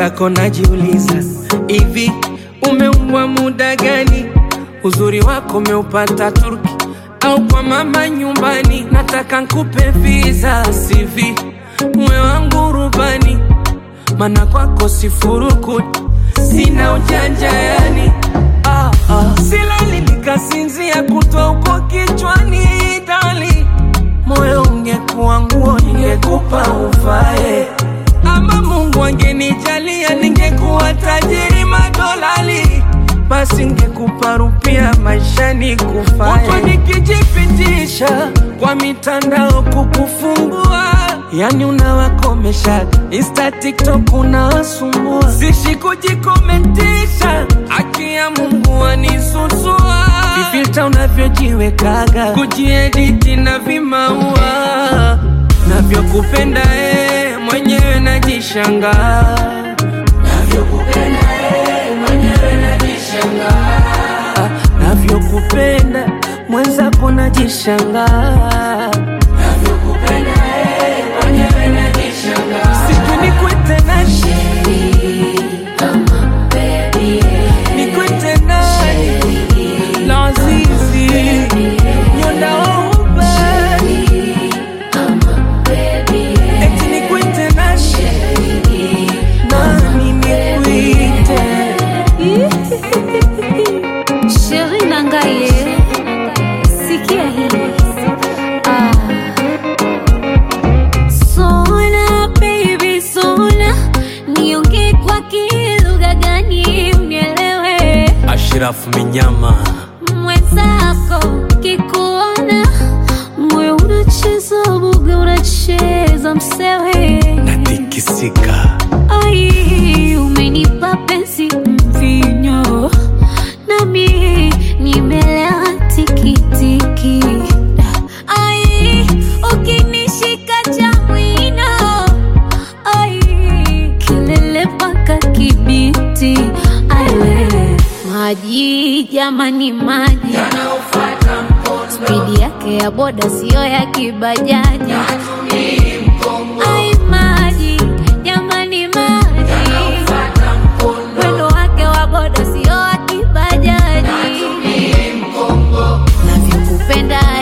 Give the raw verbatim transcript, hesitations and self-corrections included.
mwenzako najiuliza, hivi umeumbwa muda gani? Uzuri wako umeupata Turki au kwa mama nyumbani? Nataka nkupe visa C V, mwe wangu rubani, mana kwako sifurukuti, sina ujanja yani. Ah, ah. Silali nikasinzia kutwa uko kichwani dali, moyo ungekuwa nguo ningekupa uvae, ama Mungu angenijalia ningekuwa tajiri madolali, basi ngekupa rupia maishani kufae. Watu nikijipitisha kwa mitandao kukufungua, yani unawakomesha Insta TikTok unawasumbua, sishi kujikomentisha, haki ya Mungu anisusua. Vifilter unavyojiwekaga, kujiediti na vimaua, navyokupenda eh, mwenyewe najishangaa. Navyokupenda eh, mwenyewe najishangaa. Navyokupenda mwenzako najishangaa. Navyokupenda eh, mwenyewe najishangaa. Siku nikuite nani? Kama baby, nikuite nani? Lazizi Nyonda Oba, kama baby, eti nikuite nani? Nani nikuite? Chérie nangaye, sikia hii. Ah. Sona baby sona, niongee kwa kilugha gani unielewe? Ashraf Minyama, mwenzako kikuona moyo unacheza buga, unacheza msewe, natikisika. ai umenipa penzi mvinyo, nami nimelewa tikitiki. Ai ukinishika chamwino, ai kelele paka kibiti. Aiwe maji jamani, maji yanaufata mkondo, speedi yake ya boda sio ya kibajaji. Ai maji jamani, maji yanaufata mkondo, wendo wake wa boda sio wa kibajaji. Navyokupenda